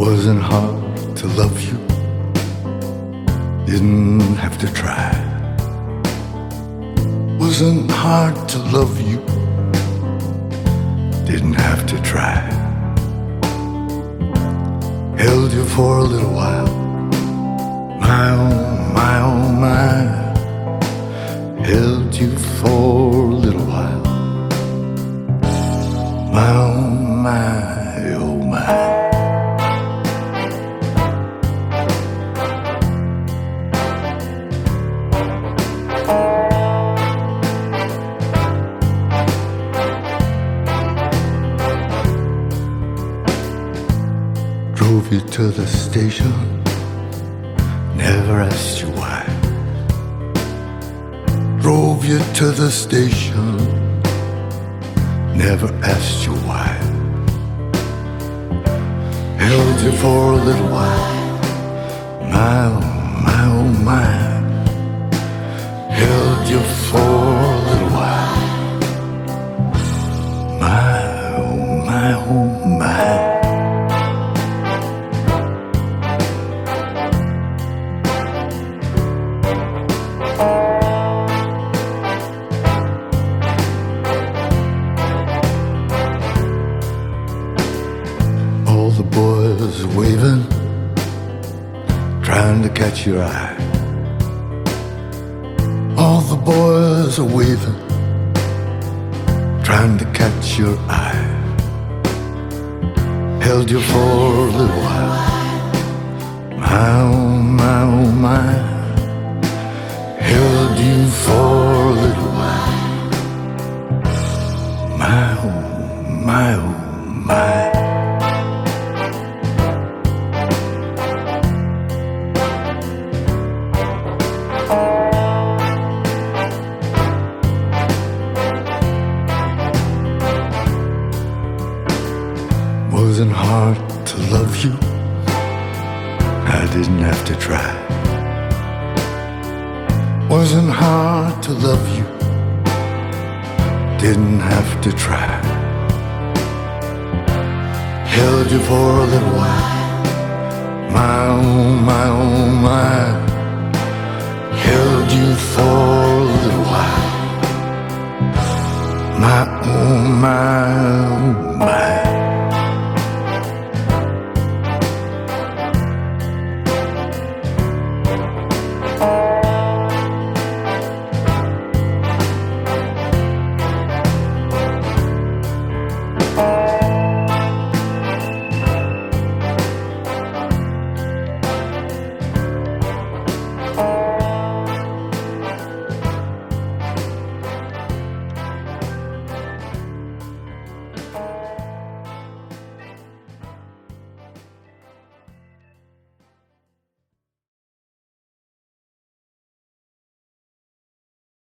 Wasn't hard to love you, didn't have to try. Wasn't hard to love you, didn't have to try. Held you for a little while, my oh my. Held you for a little while, my oh my, oh my. Drove you to the station, never asked you why. Drove you to the station, never asked you why. Held you for a little while, my oh my. Held you for a little while, my oh my. All the boys waving, trying to catch your eye. All the boys are waving, trying to catch your eye. Held you for a little while, my oh my. Held you for a little while, my oh my. Wasn't hard to love you, I didn't have to try. Wasn't hard to love you, didn't have to try. Held you for a little while, my oh my. Held you for a little while, my oh my.